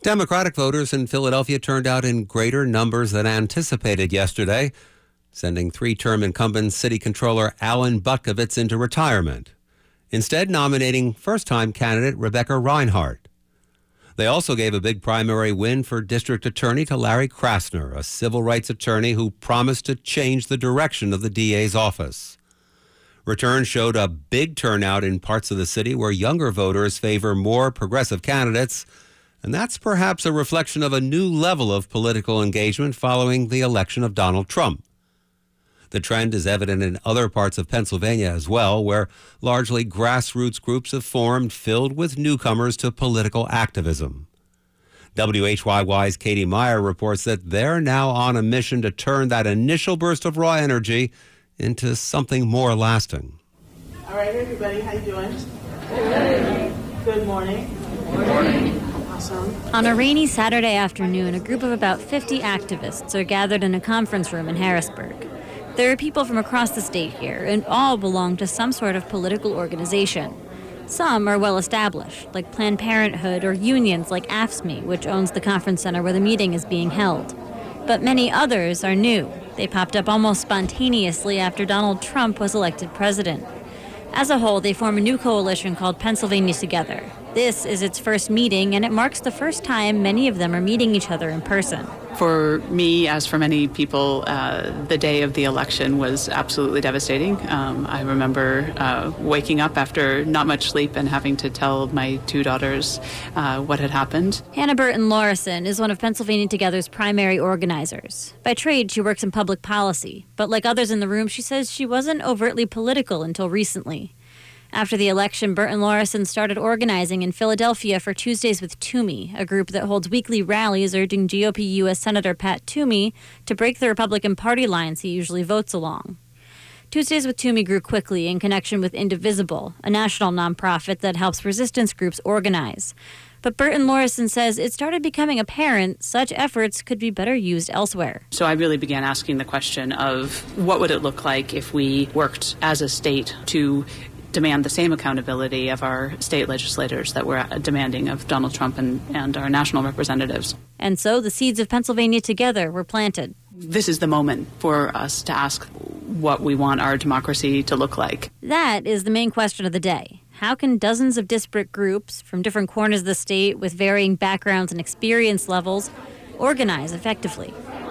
Democratic voters in Philadelphia turned out in greater numbers than anticipated yesterday, sending three-term incumbent City Controller Alan Butkovitz into retirement, instead nominating first-time candidate Rebecca Reinhardt. They also gave a big primary win for District Attorney to Larry Krasner, a civil rights attorney who promised to change the direction of the DA's office. Returns showed a big turnout in parts of the city where younger voters favor more progressive candidates, and that's perhaps a reflection of a new level of political engagement following the election of Donald Trump. The trend is evident in other parts of Pennsylvania as well, where largely grassroots groups have formed filled with newcomers to political activism. WHYY's Katie Meyer reports that they're now on a mission to turn that initial burst of raw energy into something more lasting. All right, everybody, how you doing? Good morning. Good morning. Awesome. On a rainy Saturday afternoon, a group of about 50 activists are gathered in a conference room in Harrisburg. There are people from across the state here, and all belong to some sort of political organization. Some are well established, like Planned Parenthood, or unions like AFSCME, which owns the conference center where the meeting is being held. But many others are new. They popped up almost spontaneously after Donald Trump was elected president. As a whole, they form a new coalition called Pennsylvania Together. This is its first meeting, and it marks the first time many of them are meeting each other in person. For me, as for many people, the day of the election was absolutely devastating. I remember waking up after not much sleep and having to tell my two daughters what had happened. Hannah Burton-Lorison is one of Pennsylvania Together's primary organizers. By trade, she works in public policy, but like others in the room, she says she wasn't overtly political until recently. After the election, Burton-Lorison started organizing in Philadelphia for Tuesdays with Toomey, a group that holds weekly rallies urging GOP U.S. Senator Pat Toomey to break the Republican Party lines he usually votes along. Tuesdays with Toomey grew quickly in connection with Indivisible, a national nonprofit that helps resistance groups organize. But Burton-Lorison says it started becoming apparent such efforts could be better used elsewhere. So I really began asking the question of what would it look like if we worked as a state to demand the same accountability of our state legislators that we're demanding of Donald Trump and our national representatives. And so the seeds of Pennsylvania Together were planted. This is the moment for us to ask what we want our democracy to look like. That is the main question of the day. How can dozens of disparate groups from different corners of the state with varying backgrounds and experience levels organize effectively?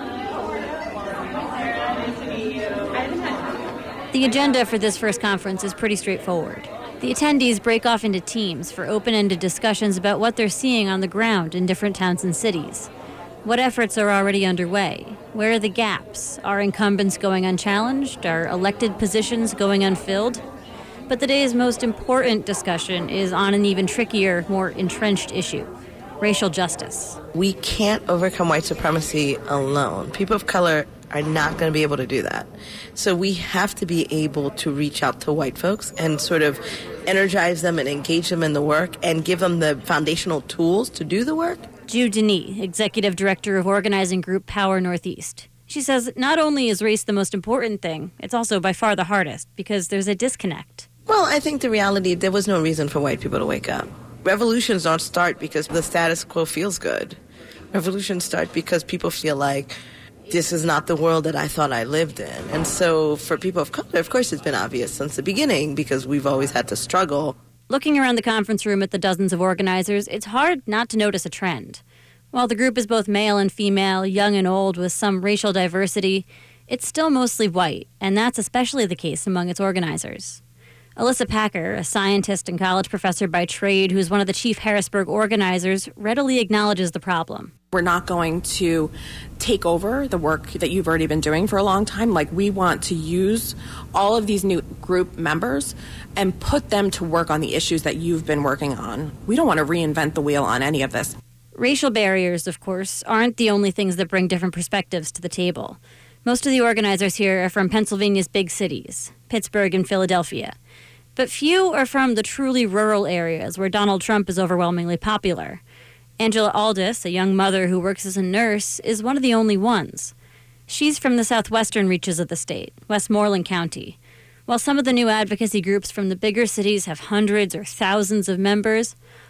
The agenda for this first conference is pretty straightforward. The attendees break off into teams for open-ended discussions about what they're seeing on the ground in different towns and cities. What efforts are already underway? Where are the gaps? Are incumbents going unchallenged? Are elected positions going unfilled? But the day's most important discussion is on an even trickier, more entrenched issue: racial justice. We can't overcome white supremacy alone. People of color are not going to be able to do that. So we have to be able to reach out to white folks and sort of energize them and engage them in the work and give them the foundational tools to do the work. Ju Denis, executive director of organizing group Power Northeast. She says not only is race the most important thing, it's also by far the hardest because there's a disconnect. Well, I think the reality, there was no reason for white people to wake up. Revolutions don't start because the status quo feels good. Revolutions start because people feel like this is not the world that I thought I lived in. And so for people of color, of course, it's been obvious since the beginning because we've always had to struggle. Looking around the conference room at the dozens of organizers, it's hard not to notice a trend. While the group is both male and female, young and old, with some racial diversity, it's still mostly white, and that's especially the case among its organizers. Alyssa Packer, a scientist and college professor by trade who's one of the chief Harrisburg organizers, readily acknowledges the problem. We're not going to take over the work that you've already been doing for a long time. Like, we want to use all of these new group members and put them to work on the issues that you've been working on. We don't want to reinvent the wheel on any of this. Racial barriers, of course, aren't the only things that bring different perspectives to the table. Most of the organizers here are from Pennsylvania's big cities, Pittsburgh and Philadelphia. But few are from the truly rural areas where Donald Trump is overwhelmingly popular. Angela Aldis, a young mother who works as a nurse, is one of the only ones. She's from the southwestern reaches of the state, Westmoreland County. While some of the new advocacy groups from the bigger cities have hundreds or thousands of members,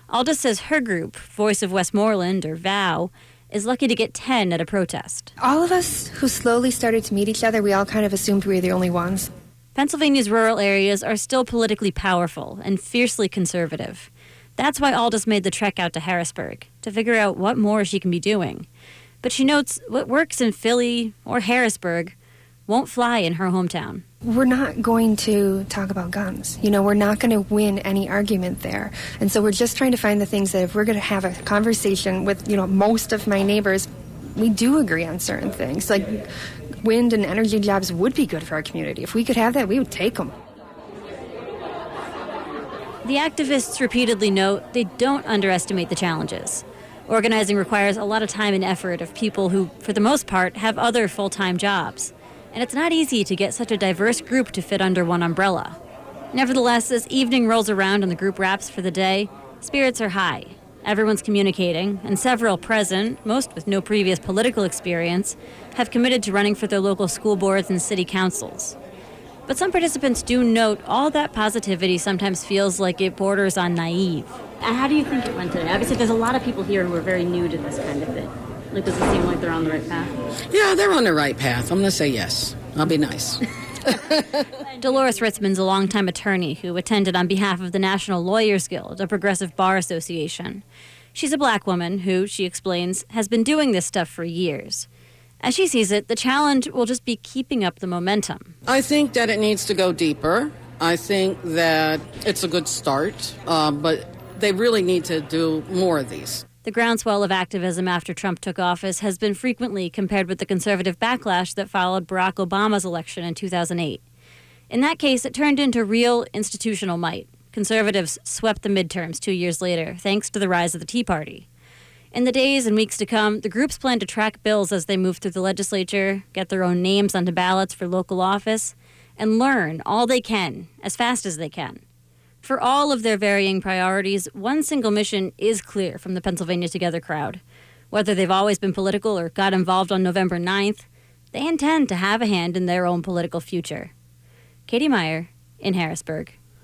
Aldous says her group, Voice of Westmoreland, or VOW, is lucky to get 10 at a protest. All of us who slowly started to meet each other, we all kind of assumed we were the only ones. Pennsylvania's rural areas are still politically powerful and fiercely conservative. That's why Aldous made the trek out to Harrisburg, to figure out what more she can be doing. But she notes what works in Philly or Harrisburg won't fly in her hometown. We're not going to talk about guns. We're not going to win any argument there. And so we're just trying to find the things that if we're going to have a conversation with, most of my neighbors, we do agree on certain things. Like wind and energy jobs would be good for our community. If we could have that, we would take them. The activists repeatedly note they don't underestimate the challenges. Organizing requires a lot of time and effort of people who, for the most part, have other full-time jobs. And it's not easy to get such a diverse group to fit under one umbrella. Nevertheless, as evening rolls around and the group wraps for the day, spirits are high. Everyone's communicating, and several present, most with no previous political experience, have committed to running for their local school boards and city councils. But some participants do note all that positivity sometimes feels like it borders on naive. How do you think it went today? Obviously, there's a lot of people here who are very new to this kind of thing. Does it seem like they're on the right path? Yeah, they're on the right path. I'm going to say yes. I'll be nice. Dolores Ritzman's a longtime attorney who attended on behalf of the National Lawyers Guild, a progressive bar association. She's a black woman who, she explains, has been doing this stuff for years. As she sees it, the challenge will just be keeping up the momentum. I think that it needs to go deeper. I think that it's a good start, but they really need to do more of these. The groundswell of activism after Trump took office has been frequently compared with the conservative backlash that followed Barack Obama's election in 2008. In that case, it turned into real institutional might. Conservatives swept the midterms 2 years later, thanks to the rise of the Tea Party. In the days and weeks to come, the groups plan to track bills as they move through the legislature, get their own names onto ballots for local office, and learn all they can, as fast as they can. For all of their varying priorities, one single mission is clear from the Pennsylvania Together crowd. Whether they've always been political or got involved on November 9th, they intend to have a hand in their own political future. Katie Meyer in Harrisburg.